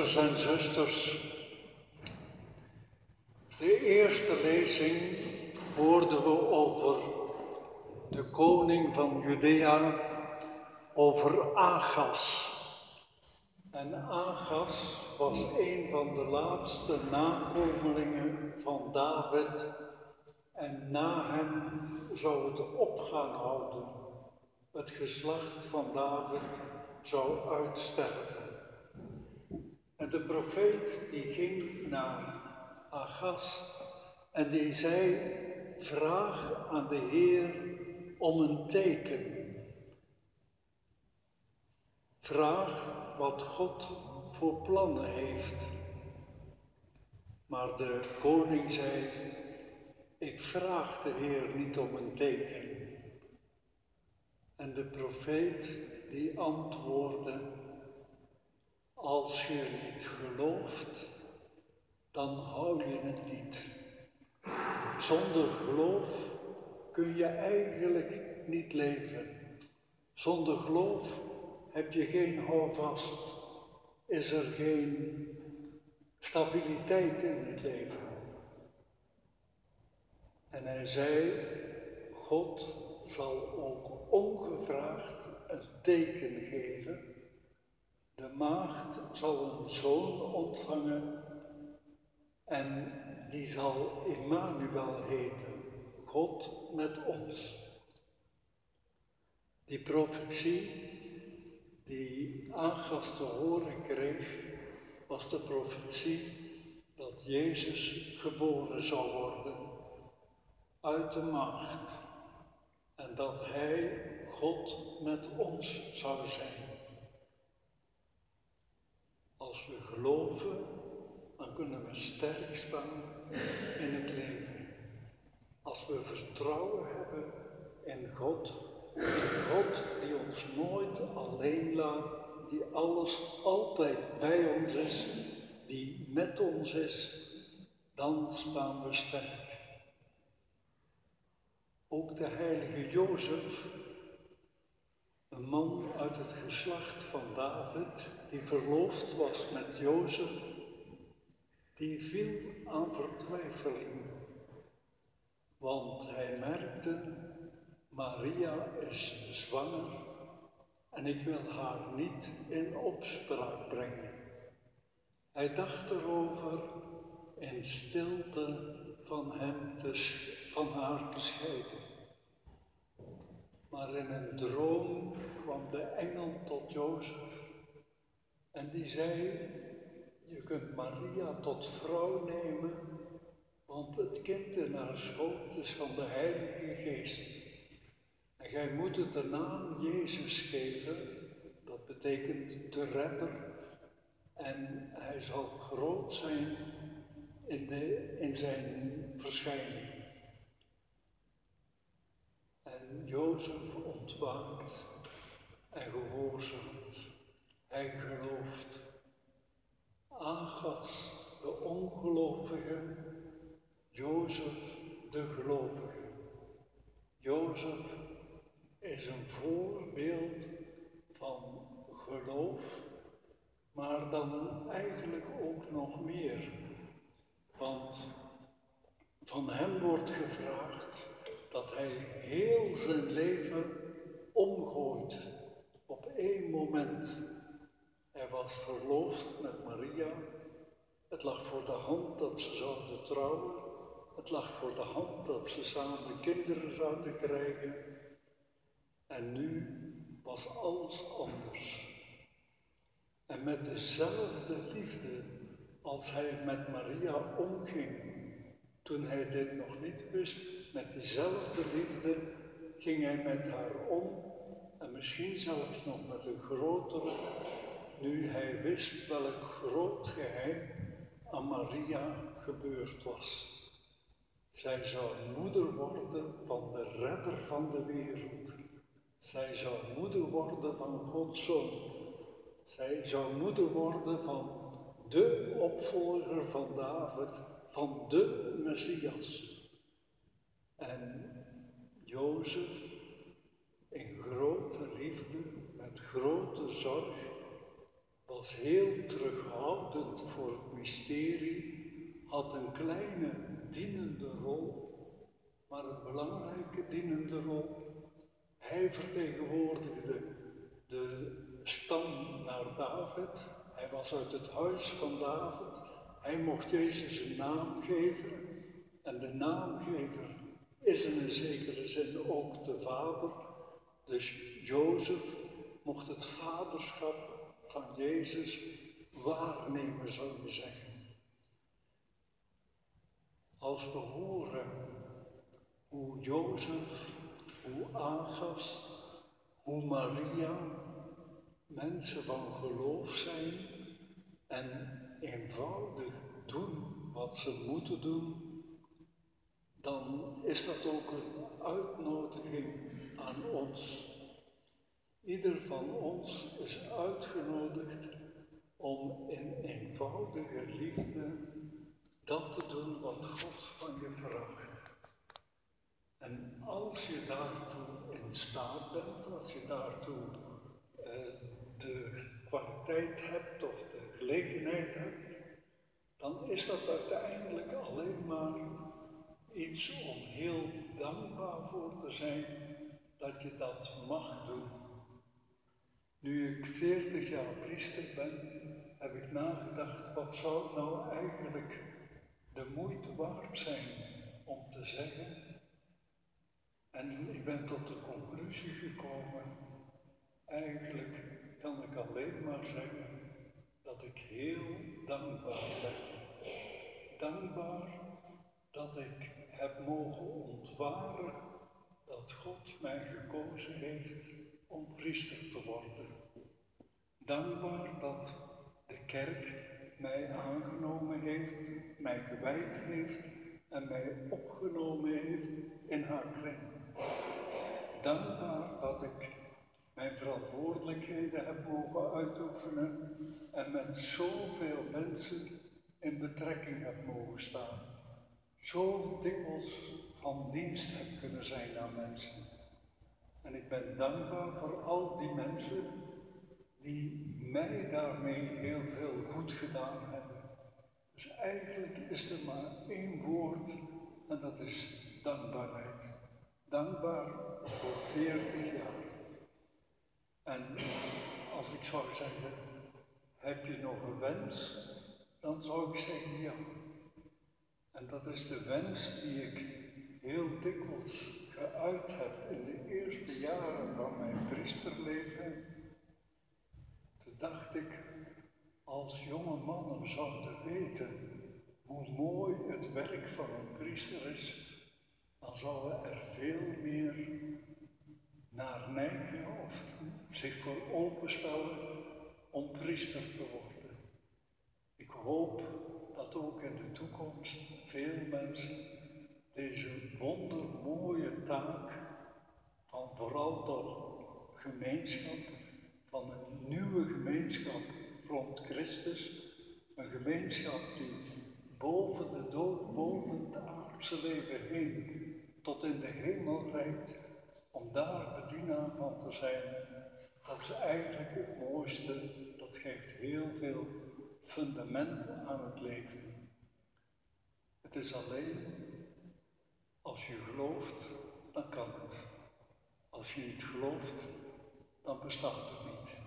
Broeders en zusters, de eerste lezing hoorden we over de koning van Judea, over Achas. En Achas was een van de laatste nakomelingen van David en na hem zou het op gaan houden. Het geslacht van David zou uitsterven. En de profeet die ging naar Achas en die zei: vraag aan de Heer om een teken. Vraag wat God voor plannen heeft. Maar de koning zei: ik vraag de Heer niet om een teken. En de profeet die antwoordde: als je niet gelooft, dan hou je het niet. Zonder geloof kun je eigenlijk niet leven. Zonder geloof heb je geen houvast. Is er geen stabiliteit in het leven. En hij zei: God zal ook ongevraagd een teken geven. De maagd zal een zoon ontvangen en die zal Immanuel heten, God met ons. Die profetie die Achas te horen kreeg, was de profetie dat Jezus geboren zou worden uit de maagd en dat hij God met ons zou zijn. Als we geloven, dan kunnen we sterk staan in het leven. Als we vertrouwen hebben in God die ons nooit alleen laat, die alles altijd bij ons is, die met ons is, dan staan we sterk. Ook de heilige Jozef, een man uit het geslacht van David, die verloofd was met Jozef, die viel aan vertwijfeling. Want hij merkte: Maria is zwanger en ik wil haar niet in opspraak brengen. Hij dacht erover in stilte van haar te scheiden. Maar in een droom kwam de engel tot Jozef en die zei: je kunt Maria tot vrouw nemen, want het kind in haar schoot is van de Heilige Geest. En gij moet het de naam Jezus geven, dat betekent de redder. En hij zal groot zijn in zijn verschijning. En Jozef ontwaakt en gehoorzaamt. Hij gelooft. Achas, de ongelovige, Jozef, de gelovige. Jozef is een voorbeeld van geloof, maar dan eigenlijk ook nog meer. Want van hem wordt gevraagd dat hij heel zijn leven omgooit op één moment. Hij was verloofd met Maria. Het lag voor de hand dat ze zouden trouwen. Het lag voor de hand dat ze samen kinderen zouden krijgen. En nu was alles anders. En met dezelfde liefde als hij met Maria omging, toen hij dit nog niet wist, met diezelfde liefde ging hij met haar om. En misschien zelfs nog met een grotere, nu hij wist welk groot geheim aan Maria gebeurd was. Zij zou moeder worden van de redder van de wereld. Zij zou moeder worden van Gods Zoon. Zij zou moeder worden van de opvolger van David, van de Messias. En Jozef, in grote liefde, met grote zorg, was heel terughoudend had een kleine dienende rol, maar een belangrijke dienende rol. Hij vertegenwoordigde de stam naar David. Hij was uit het huis van David. Hij mocht Jezus een naam geven. En de naamgever is in een zekere zin ook de vader. Dus Jozef mocht het vaderschap van Jezus waarnemen, zou je zeggen. Als we horen hoe Jozef, hoe Agas, hoe Maria mensen van geloof zijn en eenvoudig doen wat ze moeten doen, dan is dat ook een uitnodiging aan ons. Ieder van ons is uitgenodigd om in eenvoudige liefde dat te doen wat God van je vraagt. En als je daartoe in staat bent, als je daartoe de kwaliteit hebt of de gelegenheid hebt, dan is dat uiteindelijk alleen maar iets om heel dankbaar voor te zijn dat je dat mag doen. Nu ik 40 jaar priester ben, heb ik nagedacht, wat zou nou eigenlijk de moeite waard zijn om te zeggen? En ik ben tot de conclusie gekomen, eigenlijk kan ik alleen maar zeggen dat ik heel dankbaar ben. Dankbaar dat ik heb mogen ontwaren dat God mij gekozen heeft om priester te worden. Dankbaar dat de kerk mij aangenomen heeft, mij gewijd heeft en mij opgenomen heeft in haar kring. Dankbaar dat ik mijn verantwoordelijkheden heb mogen uitoefenen en met zoveel mensen in betrekking heb mogen staan. Zo dikwijls van dienst heb kunnen zijn aan mensen. En ik ben dankbaar voor al die mensen die mij daarmee heel veel goed gedaan hebben. Dus eigenlijk is er maar één woord en dat is dankbaarheid. Dankbaar voor 40 jaar. En als ik zou zeggen, heb je nog een wens? Dan zou ik zeggen ja. En dat is de wens die ik heel dikwijls geuit heb in de eerste jaren van mijn priesterleven. Toen dacht ik, als jonge mannen zouden weten hoe mooi het werk van een priester is, dan zouden er veel meer naar neigen of zich voor openstellen om priester te worden. Ik hoop dat ook in de toekomst veel mensen deze wondermooie taak van vooral toch gemeenschap, van een nieuwe gemeenschap rond Christus, een gemeenschap die boven de dood, boven het aardse leven heen tot in de hemel reikt, om daar bedienaar van te zijn. Dat is eigenlijk het mooiste, dat geeft heel veel fundamenten aan het leven. Het is alleen, als je gelooft, dan kan het. Als je niet gelooft, dan bestaat het niet.